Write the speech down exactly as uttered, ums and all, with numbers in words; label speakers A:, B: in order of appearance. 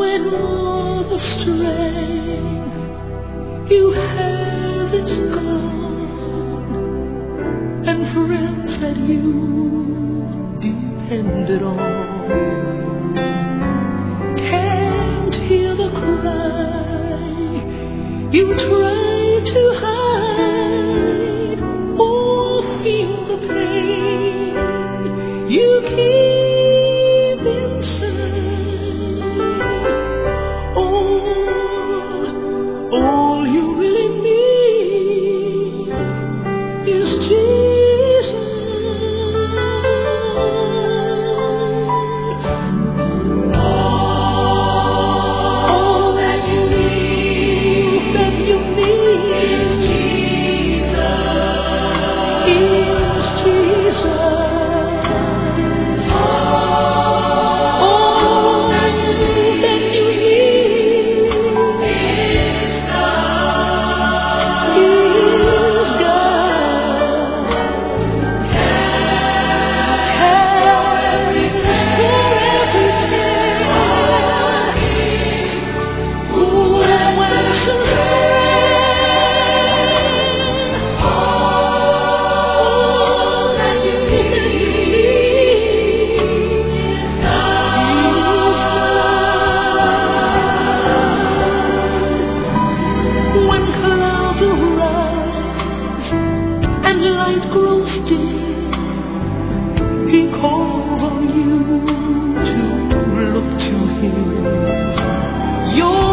A: when all the strength you have is gone, and friends that you depended on can't hear the cry you try to hide, or feel the pain you keep inside. All, all you really need is Jesus. All that you need, that you need is Jesus. Is Jesus. He calls on you to look to Him. Your